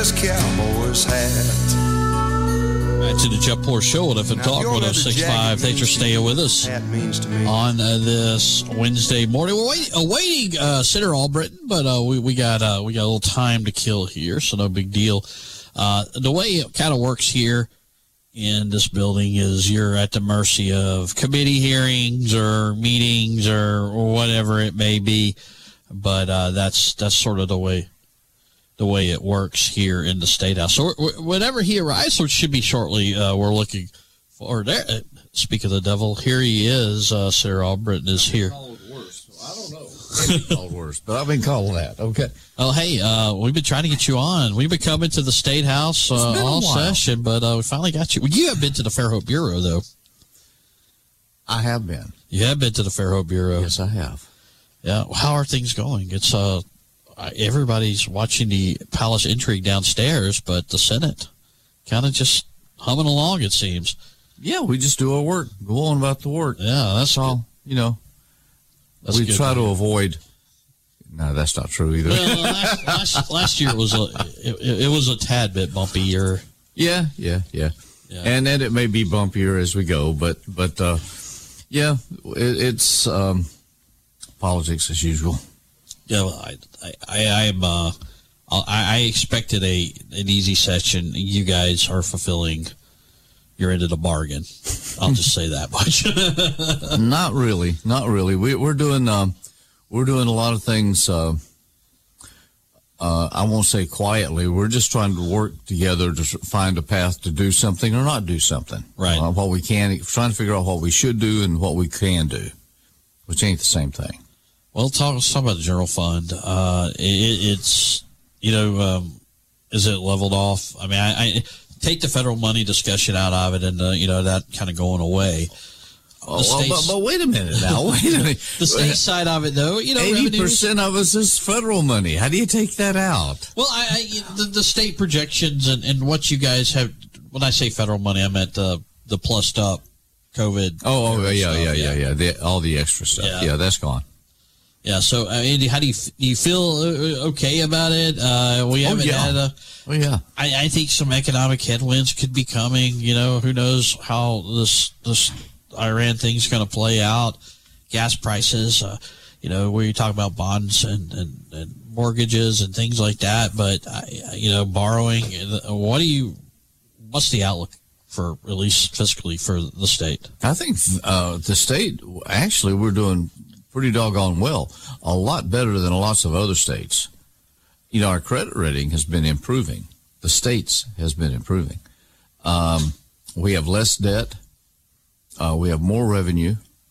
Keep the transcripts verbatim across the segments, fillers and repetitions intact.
Dallas Cowboys hat. Back to the Jeff Poor Show on F M Talk one oh six point five. Thanks for staying with us on uh, this Wednesday morning. We're wait, awaiting uh, Senator Albritton, but uh, we, we got uh, we got a little time to kill here, so no big deal. Uh, the way it kind of works here in this building is you're at the mercy of committee hearings or meetings or, or whatever it may be, but uh, that's that's sort of the way. the way it works here in the State House. So whenever he arrives, which should be shortly, uh, we're looking for there. Uh, speak of the devil, here he is. Uh, Senator Albritton is here. Called worse. I don't know. Been called worse, but I've been called that. Okay. Oh, hey, uh, we've been trying to get you on. We've been coming to the State House uh, all session, but uh, we finally got you. Well, you have been to the Fairhope Bureau, though. I have been. You have been to the Fairhope Bureau. Yes, I have. Yeah. How are things going? It's uh. Everybody's watching the palace intrigue downstairs, but the Senate kind of just humming along, it seems. Yeah, we just do our work. Go on about the work. Yeah, that's all. You know, that's we try to avoid. No, that's not true either. Well, last, last, last year it was a it, it was a tad bit bumpier. Yeah, yeah, yeah, yeah. And then it may be bumpier as we go, but but uh, yeah, it, it's um, politics as usual. Yeah, well, I, I, I am. Uh, I, I expected a an easy session. You guys are fulfilling your end of the bargain. I'll just say that much. Not really, not really. We, we're doing um, we're doing a lot of things. Uh, uh, I won't say quietly. We're just trying to work together to find a path to do something or not do something. Right. Uh, what we can, trying to figure out what we should do and what we can do, which ain't the same thing. Well, talk, let's talk about the general fund. Uh, it, it's, you know, um, is it leveled off? I mean, I, I take the federal money discussion out of it and, uh, you know, that kind of going away. Oh, well, but, but wait a minute now. Wait a minute. The state side of it, though, you know, eighty percent of us is federal money. How do you take that out? Well, I, I the, the state projections and, and what you guys have, when I say federal money, I meant uh, the plussed up COVID. Oh, oh yeah, stuff. yeah, yeah, yeah, yeah. The, all the extra stuff. Yeah, yeah that's gone. Yeah, so uh, Andy, how do you do you feel okay about it? Uh, we haven't oh, yeah. had a. Oh yeah. I, I think some economic headwinds could be coming. You know, who knows how this this Iran thing's going to play out? Gas prices. Uh, you know, where you talk about bonds and, and, and mortgages and things like that. But uh, you know, borrowing. What do you? What's the outlook for at least fiscally for the state? I think uh, the state actually we're doing pretty doggone well, a lot better than lots of other states. You know, our credit rating has been improving. The state's has been improving. Um, we have less debt. Uh, we have more revenue.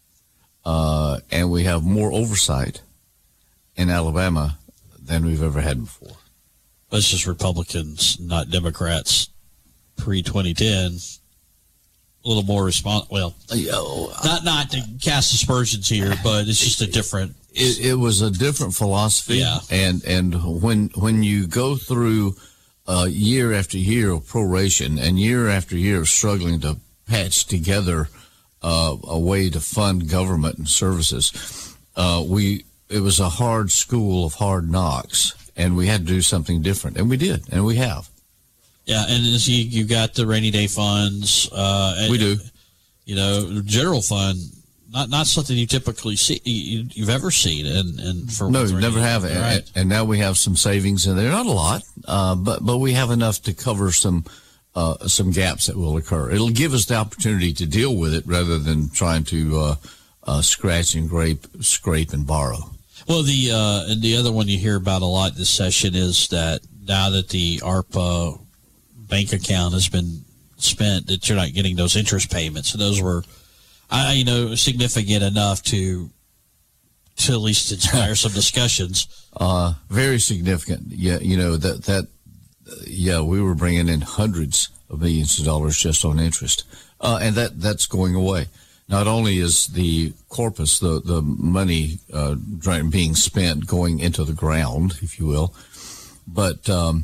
Uh, and we have more oversight in Alabama than we've ever had before. That's just Republicans, not Democrats, pre twenty ten. A little more response. Well, not not to cast aspersions here, but it's just a different. It, it was a different philosophy, yeah. And and when when you go through uh, year after year of proration and year after year of struggling to patch together uh, a way to fund government and services, uh, we it was a hard school of hard knocks, and we had to do something different, and we did, and we have. Yeah, and as you you got the rainy day funds. Uh, and, we do. You know, general fund, not not something you typically see you, you've ever seen, and and for no, never have it. Right. And, and now we have some savings in there, not a lot, uh, but but we have enough to cover some uh, some gaps that will occur. It'll give us the opportunity to deal with it rather than trying to uh, uh, scratch and scrape, scrape and borrow. Well, the uh, and the other one you hear about a lot this session is that now that the ARPA bank account has been spent, that you're not getting those interest payments. And those were, I you know, significant enough to to at least inspire some discussions. Uh, very significant. Yeah, you know, that, that uh, yeah, we were bringing in hundreds of millions of dollars just on interest. Uh, and that, that's going away. Not only is the corpus, the, the money uh, being spent going into the ground, if you will, but um,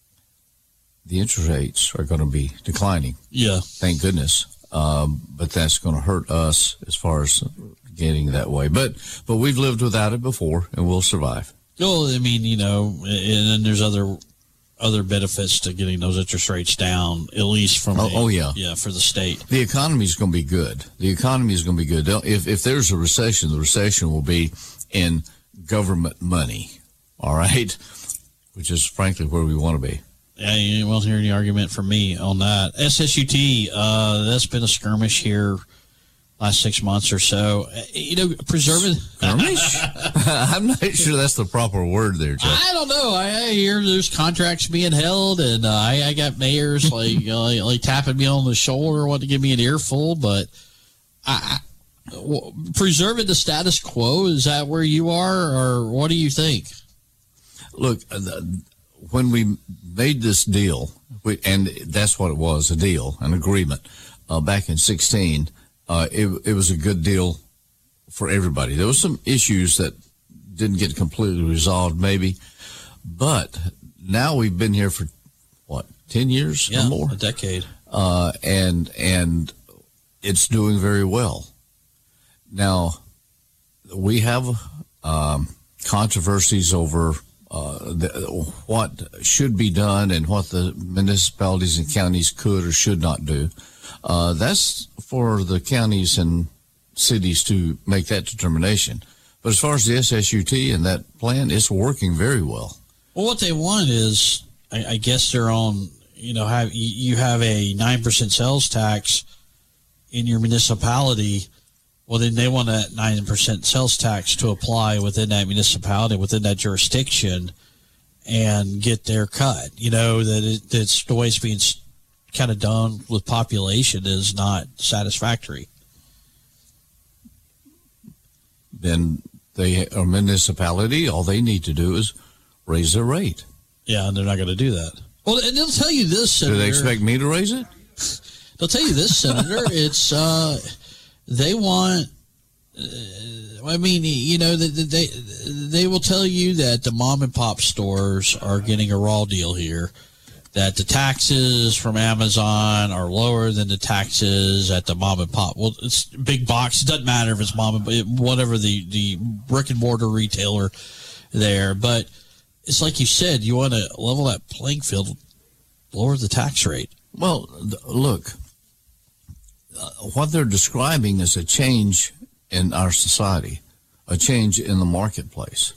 the interest rates are going to be declining. Yeah. Thank goodness. Um, but that's going to hurt us as far as getting that way. But but we've lived without it before, and we'll survive. Well, I mean, you know, and then there's other other benefits to getting those interest rates down, at least from oh, a, oh yeah yeah for the state. The economy is going to be good. The economy is going to be good. If if there's a recession, the recession will be in government money. All right, which is frankly where we want to be. Yeah, you won't hear any argument from me on that. S S U T, uh, that's been a skirmish here last six months or so. You know, preserving skirmish. I'm not sure that's the proper word there, Jeff. I don't know. I, I hear there's contracts being held, and uh, I, I got mayors like, uh, like like tapping me on the shoulder, wanting to give me an earful. But I, I, w- preserving the status quo, is that where you are, or what do you think? Look, when we made this deal, we, and that's what it was, a deal, an agreement, uh, back in sixteen. Uh, it, it was a good deal for everybody. There were some issues that didn't get completely resolved, maybe, but now we've been here for what, ten years yeah, or more, a decade, uh, and and it's doing very well. Now we have um, controversies over uh, the, what should be done and what the municipalities and counties could or should not do. Uh, that's for the counties and cities to make that determination. But as far as the S S U T and that plan, it's working very well. Well, what they want is, I, I guess they're on, you know, have you have a nine percent sales tax in your municipality. Well, then they want that nine percent sales tax to apply within that municipality, within that jurisdiction, and get their cut. You know, that it, that's the way it's being kind of done with population is not satisfactory. Then they a municipality, all they need to do is raise their rate. Yeah, and they're not going to do that. Well, and they'll tell you this, Senator. Do they expect me to raise it? They'll tell you this, Senator. It's uh, they want. Uh, I mean, you know, they, they they will tell you that the mom and pop stores are getting a raw deal here. That the taxes from Amazon are lower than the taxes at the mom and pop. Well, it's big box. It doesn't matter if it's mom and pop, whatever the, the brick and mortar retailer there. But it's like you said, you want to level that playing field, lower the tax rate. Well, look, uh, what they're describing is a change in our society, a change in the marketplace.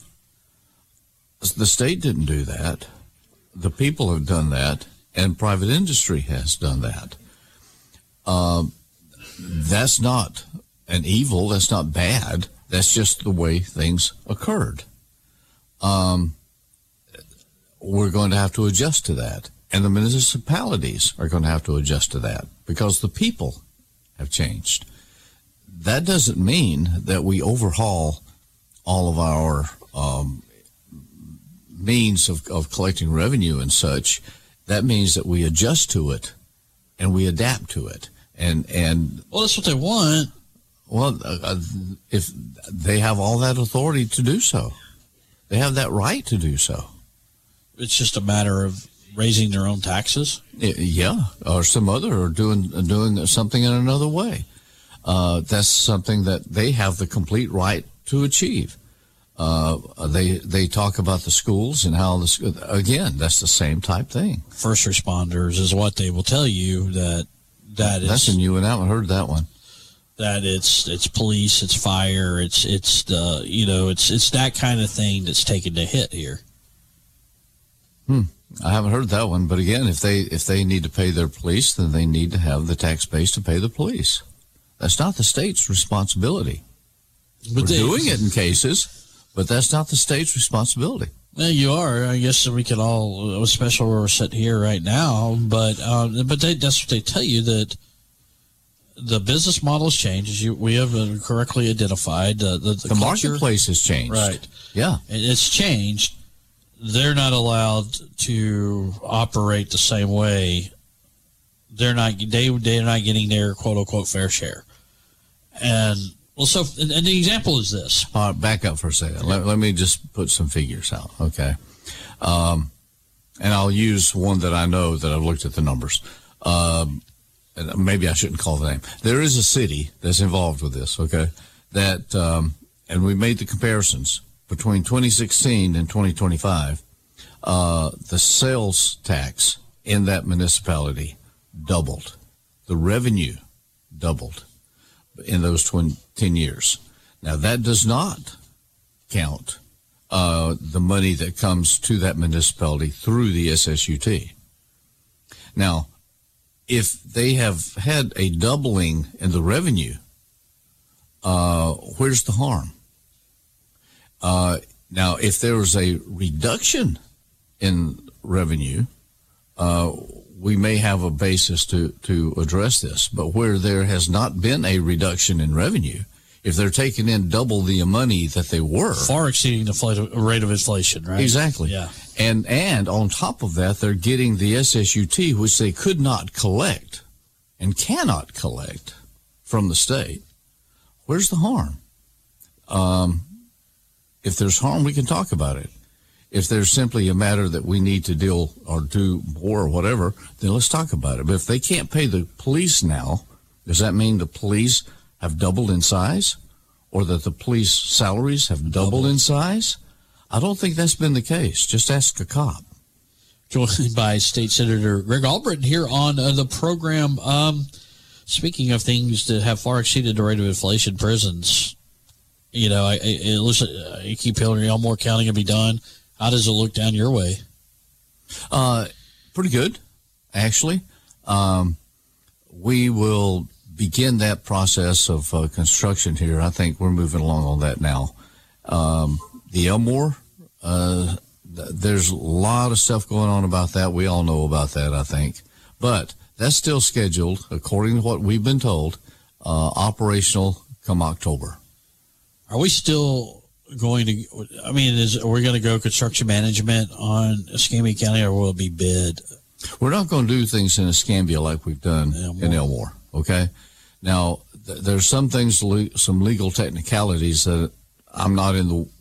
The state didn't do that. The people have done that, and private industry has done that. Uh, that's not an evil. That's not bad. That's just the way things occurred. Um, we're going to have to adjust to that, and the municipalities are going to have to adjust to that because the people have changed. That doesn't mean that we overhaul all of our um means of, of collecting revenue and such. That means that we adjust to it and we adapt to it. And, and well, that's what they want. Well, uh, if they have all that authority to do so, they have that right to do so. It's just a matter of raising their own taxes. Yeah. Or some other, or doing, doing something in another way. Uh, that's something that they have the complete right to achieve. Uh, they they talk about the schools and how the again that's the same type thing. First responders is what they will tell you that that that's is, a new one. I haven't heard that one. That it's it's police, it's fire, it's it's the you know it's it's that kind of thing that's taking the hit here. Hmm. I haven't heard that one, but again, if they if they need to pay their police, then they need to have the tax base to pay the police. That's not the state's responsibility. But We're they, doing it in cases. But that's not the state's responsibility. Well, you are. I guess we could all, especially where we're sitting here right now. But uh, but they, that's what they tell you, that the business model has changed, as you, we have correctly identified. Uh, the the, the culture, marketplace has changed. Right. Yeah. It's changed. They're not allowed to operate the same way. They're not. They they're not getting their quote unquote fair share. And well, so and, and the example is this. All right, back up for a second. Let, let me just put some figures out, okay? Um, and I'll use one that I know that I've looked at the numbers. Um, and maybe I shouldn't call the name. There is a city that's involved with this, okay? That um, and we made the comparisons between twenty sixteen and twenty twenty-five. uh, the sales tax in that municipality doubled. The revenue doubled in those twen- ten years. Now, that does not count uh, the money that comes to that municipality through the S S U T. Now, if they have had a doubling in the revenue, uh, where's the harm? Uh, now, if there was a reduction in revenue, uh, we may have a basis to, to address this. But where there has not been a reduction in revenue, if they're taking in double the money that they were, far exceeding the rate of inflation, right? Exactly. Yeah. And and on top of that, they're getting the S S U T, which they could not collect and cannot collect from the state. Where's the harm? Um, if there's harm, we can talk about it. If there's simply a matter that we need to deal or do more or whatever, then let's talk about it. But if they can't pay the police now, does that mean the police have doubled in size, or that the police salaries have doubled in size? I don't think that's been the case. Just ask a cop. Joined by State Senator Greg Albritton here on uh, the program. Um, speaking of things that have far exceeded the rate of inflation, prisons, you know, I, I, I, listen, I keep hearing Elmore County can be done. How does it look down your way? Uh, pretty good, actually. Um, we will begin that process of uh, construction here. I think we're moving along on that now. Um, the Elmore, uh, th- there's a lot of stuff going on about that. We all know about that, I think. But that's still scheduled, according to what we've been told, uh, operational come October. Are we still going to, I mean, is are we going to go construction management on Escambia County, or will it be bid? We're not going to do things in Escambia like we've done Elmore. in Elmore, okay? Now, th- there's some things, le- some legal technicalities that I'm not in the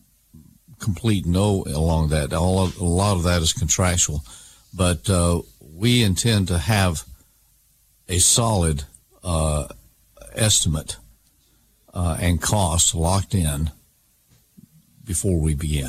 complete know along that. All of, a lot of that is contractual. But uh, we intend to have a solid uh, estimate uh, and cost locked in before we begin.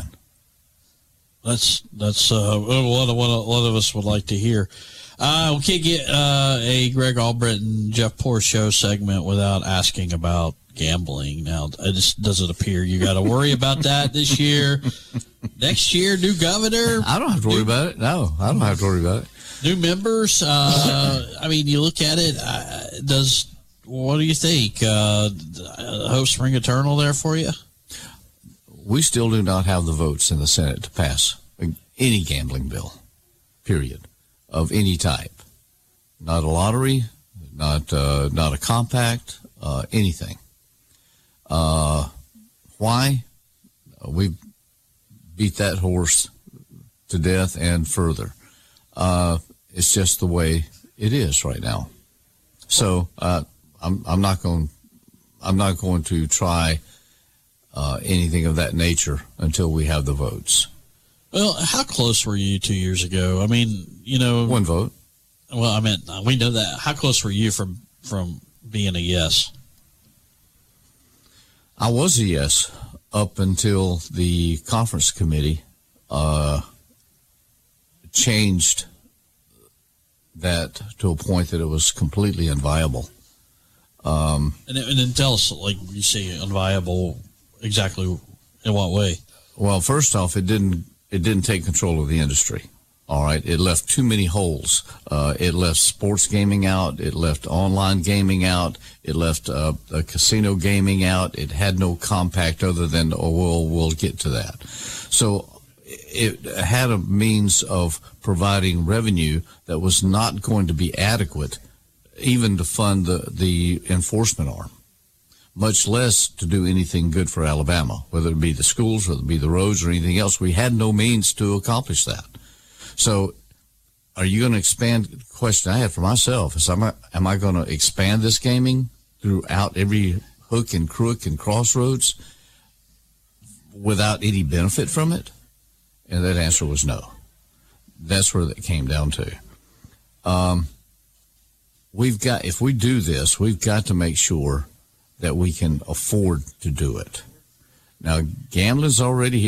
That's that's uh, what, what a lot of us would like to hear. Uh, we can't get uh, a Greg Albritton, Jeff Poor Show segment without asking about gambling. Now, it just doesn't appear you got to worry about that this year. Next year, new governor. I don't have to worry new, about it. No, I don't have to worry about it. New members. Uh, I mean, you look at it. Uh, does what do you think? Uh, Hope Spring Eternal there for you? We still do not have the votes in the Senate to pass any gambling bill, period, of any type. Not a lottery, not uh, not a compact, uh, anything. Uh, why? We beat that horse to death and further. Uh, it's just the way it is right now. So uh, I'm I'm not going I'm not going to try uh, anything of that nature until we have the votes. Well, how close were you two years ago? I mean, you know, one vote. Well, I mean, we know that. How close were you from from being a yes? I was a yes up until the conference committee uh, changed that to a point that it was completely unviable. Um, and, and then tell us, like you say, unviable. Exactly in what way? Well, first off, it didn't it didn't take control of the industry. All right, it left too many holes. Uh, it left sports gaming out. It left online gaming out. It left uh, uh, casino gaming out. It had no compact other than, oh, we'll, we'll get to that. So it had a means of providing revenue that was not going to be adequate even to fund the, the enforcement arm, much less to do anything good for Alabama, whether it be the schools, whether it be the roads or anything else. We had no means to accomplish that. So are you going to expand? The question I had for myself is, am I, am I going to expand this gaming throughout every hook and crook and crossroads without any benefit from it? And that answer was no. That's where it came down to. Um, we've got, if we do this, we've got to make sure that we can afford to do it. Now, gambling's already here.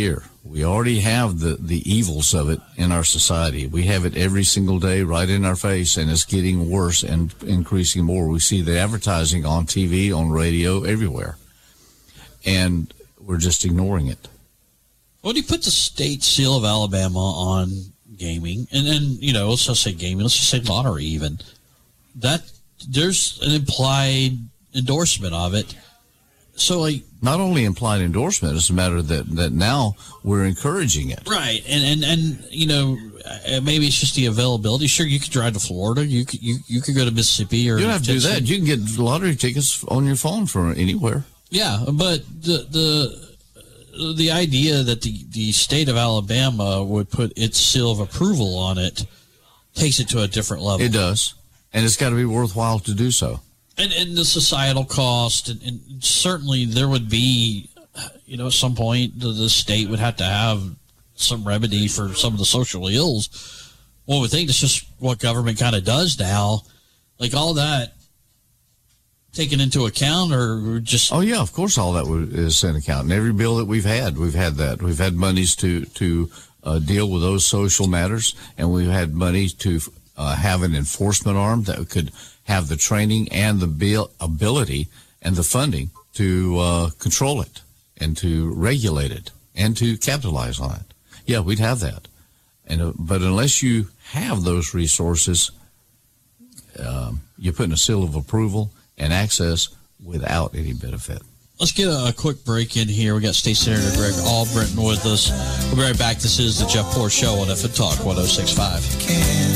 We already have the, the evils of it in our society. We have it every single day right in our face, and it's getting worse and increasing more. We see the advertising on T V, on radio, everywhere. And we're just ignoring it. Well, you put the state seal of Alabama on gaming, and then, you know, let's just say gaming, let's just say lottery even. That, there's an implied endorsement of it. So, like, not only implied endorsement, it's a matter that, that now we're encouraging it. Right. And, and, and, you know, maybe it's just the availability. Sure, you could drive to Florida. You could, you, you could go to Mississippi. Or you don't have to do that. You can get lottery tickets on your phone from anywhere. Yeah, but the the the idea that the, the state of Alabama would put its seal of approval on it takes it to a different level. It does. And it's got to be worthwhile to do so. And, and the societal cost, and, and certainly there would be, you know, at some point the, the state would have to have some remedy for some of the social ills. Well, we think that's just what government kind of does now. Like all that taken into account, or just... Oh, yeah, of course all that is in account. And every bill that we've had, we've had that. We've had monies to, to uh, deal with those social matters, and we've had money to uh, have an enforcement arm that could have the training and the bill ability and the funding to uh, control it and to regulate it and to capitalize on it. Yeah, we'd have that. And uh, but unless you have those resources, um, you're putting a seal of approval and access without any benefit. Let's get a, a quick break in here. We got State Senator Greg Albritton with us. We'll be right back. This is the Jeff Poor Show on F and Talk one oh six point five.